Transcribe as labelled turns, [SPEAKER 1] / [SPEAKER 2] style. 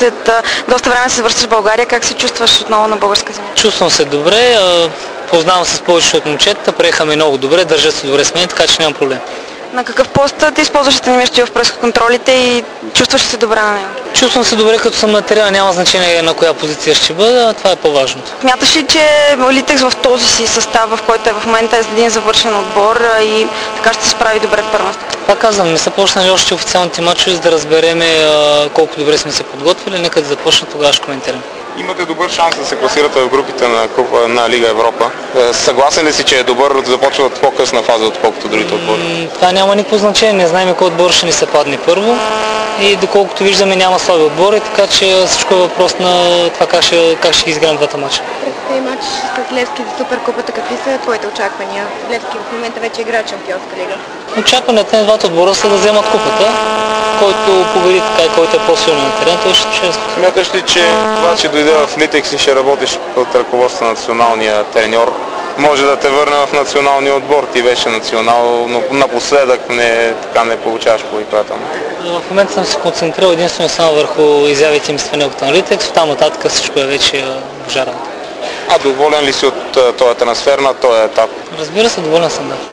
[SPEAKER 1] След доста време се връщаш в България, как се чувстваш отново на българска земя?
[SPEAKER 2] Чувствам се добре, познавам се с повечето от момчетата, приехаме много добре, държат се добре с мен, така че нямам проблем.
[SPEAKER 1] На какъв пост ти използваш в пресконтролите и чувстваш се добре на него?
[SPEAKER 2] Чувствам се добре като съм на терена, няма значение на коя позиция ще бъда, а това е по-важното.
[SPEAKER 1] Смяташ ли, че Литекс в този си състав, в който е в момента, е един завършен отбор и така ще се справи добре в първенството?
[SPEAKER 2] Пак казвам, не са почнали още официалните мачове, за да разберем колко добре сме се подготвили, нека да започнат, тогава ще коментираме.
[SPEAKER 3] Имате добър шанс да се класирате в групите на Лига Европа. Съгласен ли си, че е добър да започва от по-късна фаза, отколкото другите отбори?
[SPEAKER 2] Това няма никакво значение, не знаем кой отбор ще ни се падне първо и доколкото виждаме няма слаби отбори, така че всичко е въпрос на това как ще изиграем двата мача.
[SPEAKER 4] Предстои матч с Левски за Суперкупата. Какви са твоите очаквания? Левски в момента вече играе Чемпионска лига.
[SPEAKER 2] Очакванията на двата отбора са да вземат купата, който победи така и който е по-силен на терен, той ще чества.
[SPEAKER 3] Смяташ ли, че това, че дойде в Литекс и ще работиш под ръководство на националния треньор, може да те върне в националния отбор? Ти беше национал, но напоследък не получаваш повиквателно.
[SPEAKER 2] В момента съм се концентрирал единствено само върху изявите им с треньорката на Литекс, оттам нататък всичко е вече божа работа.
[SPEAKER 3] А доволен ли си от този трансфер на този етап?
[SPEAKER 2] Разбира се, доволен съм, да.